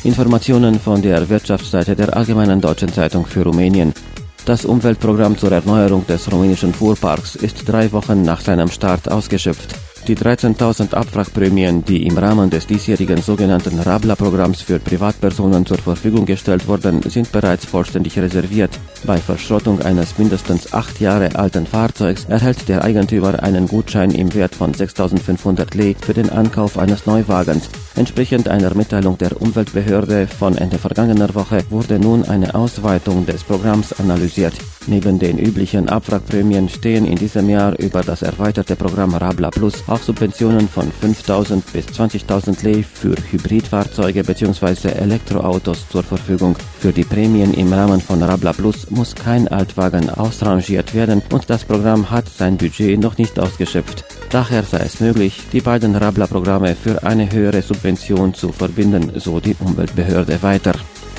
Informationen von der Wirtschaftsseite der Allgemeinen Deutschen Zeitung für Rumänien. Das Umweltprogramm zur Erneuerung des rumänischen Fuhrparks ist 3 Wochen nach seinem Start ausgeschöpft. Die 13.000 Abwrackprämien, die im Rahmen des diesjährigen sogenannten Rabla-Programms für Privatpersonen zur Verfügung gestellt wurden, sind bereits vollständig reserviert. Bei Verschrottung eines mindestens 8 Jahre alten Fahrzeugs erhält der Eigentümer einen Gutschein im Wert von 6.500 Lei für den Ankauf eines Neuwagens. Entsprechend einer Mitteilung der Umweltbehörde von Ende vergangener Woche wurde nun eine Ausweitung des Programms analysiert. Neben den üblichen Abwrackprämien stehen in diesem Jahr über das erweiterte Programm Rabla Plus auch Subventionen von 5.000 bis 20.000 Lei für Hybridfahrzeuge bzw. Elektroautos zur Verfügung. Für die Prämien im Rahmen von Rabla Plus muss kein Altwagen ausrangiert werden und das Programm hat sein Budget noch nicht ausgeschöpft. Daher sei es möglich, die beiden Rabla-Programme für eine höhere Subvention zu verbinden, so die Umweltbehörde weiter.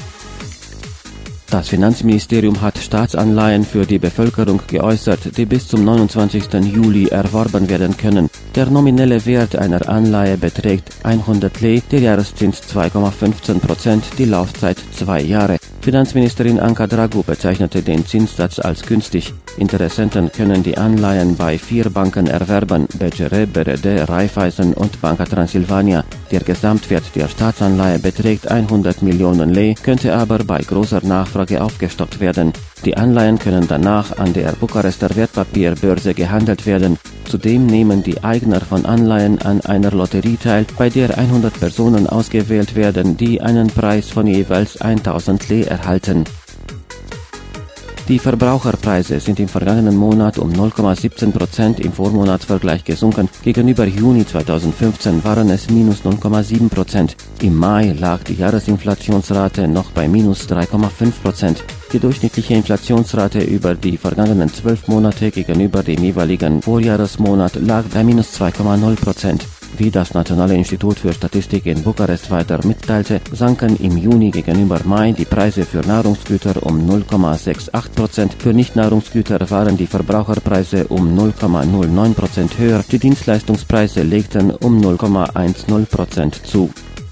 Das Finanzministerium hat Staatsanleihen für die Bevölkerung geäußert, die bis zum 29. Juli erworben werden können. Der nominelle Wert einer Anleihe beträgt 100 Lei, der Jahreszins 2,15%, die Laufzeit 2 Jahre. Finanzministerin Anca Dragu bezeichnete den Zinssatz als günstig. Interessenten können die Anleihen bei 4 Banken erwerben: BCR, BRD, Raiffeisen und Banca Transilvania. Der Gesamtwert der Staatsanleihe beträgt 100 Millionen Lei, könnte aber bei großer Nachfrage aufgestockt werden. Die Anleihen können danach an der Bukarester Wertpapierbörse gehandelt werden. Zudem nehmen die Eigner von Anleihen an einer Lotterie teil, bei der 100 Personen ausgewählt werden, die einen Preis von jeweils 1000 Lei erhalten. Die Verbraucherpreise sind im vergangenen Monat um 0,17% im Vormonatsvergleich gesunken. Gegenüber Juni 2015 waren es minus 0,7%. Im Mai lag die Jahresinflationsrate noch bei minus 3,5%. Die durchschnittliche Inflationsrate über die vergangenen 12 Monate gegenüber dem jeweiligen Vorjahresmonat lag bei minus 2,0%. Wie das Nationale Institut für Statistik in Bukarest weiter mitteilte, sanken im Juni gegenüber Mai die Preise für Nahrungsgüter um 0,68%, für Nichtnahrungsgüter waren die Verbraucherpreise um 0,09% höher, die Dienstleistungspreise legten um 0,10% zu.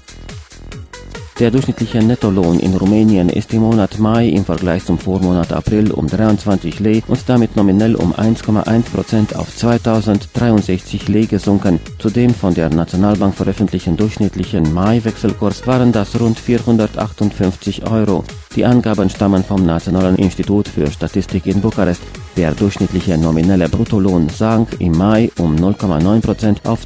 Der durchschnittliche Nettolohn in Rumänien ist im Monat Mai im Vergleich zum Vormonat April um 23 Lei und damit nominell um 1,1% auf 2063 Lei gesunken. Zudem von der Nationalbank veröffentlichten durchschnittlichen Mai-Wechselkurs waren das rund 458 €. Die Angaben stammen vom Nationalen Institut für Statistik in Bukarest. Der durchschnittliche nominelle Bruttolohn sank im Mai um 0,9% auf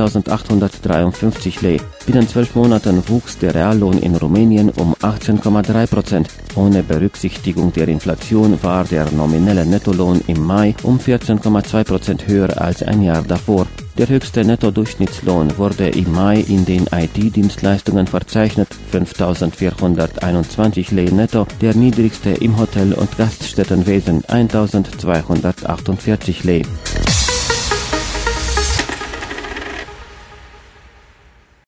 2853 Lei. Binnen 12 Monaten wuchs der Reallohn in Rumänien um 18,3%. Ohne Berücksichtigung der Inflation war der nominelle Nettolohn im Mai um 14,2% höher als ein Jahr davor. Der höchste Nettodurchschnittslohn wurde im Mai in den IT-Dienstleistungen verzeichnet, 5.421 Lei netto, der niedrigste im Hotel- und Gaststättenwesen, 1.248 Lei.